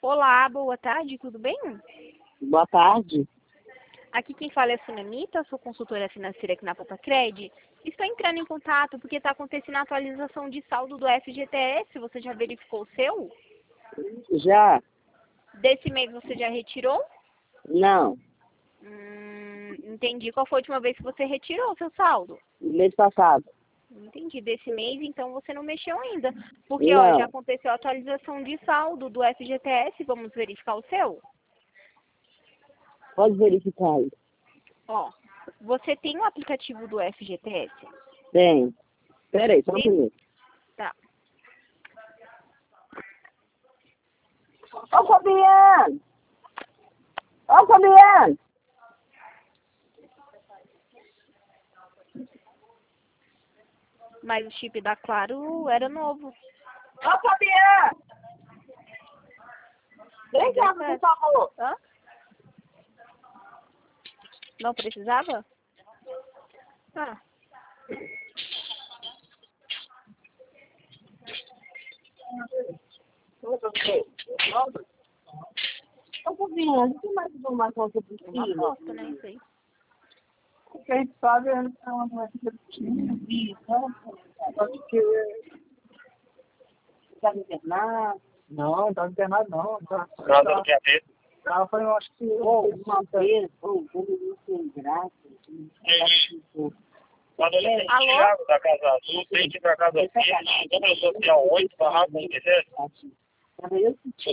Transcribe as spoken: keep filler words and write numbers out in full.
Olá, boa tarde, tudo bem? Boa tarde. Aqui quem fala é a Sunamita, sou consultora financeira aqui na Popacred. Estou entrando em contato porque está acontecendo a atualização de saldo do F G T S. Você já verificou o seu? Já? Desse mês você já retirou? Não. Hum, entendi. Qual foi a última vez que você retirou o seu saldo? Mês passado. Entendi. Desse mês, então, você não mexeu ainda. Porque, ó, Não. já aconteceu a atualização de saldo do F G T S. Vamos verificar o seu? Pode verificar aí. Ó, você tem o aplicativo do F G T S? Tem. Espera aí, só um Sim. minuto. Tá. Ô, Fabiano! Ô, Fabiano! Mas o chip da Claro era novo. Ô, Fabiano! Vem cá, por favor. Hã? Não precisava? Ah. Ô, Fabiano, tem mais informação sobre isso? Uma aposta, né, isso aí. O que a gente sabe é uma doença que acho que está internado. Não, não está internado não. Tá, Casa do diabetes. Ela foi, eu acho que uma vez, ou como sem graça. Quando ele tem Alô? Thiago da Casa Azul, tem que ir pra Casa Verde, número social oito, barraco um,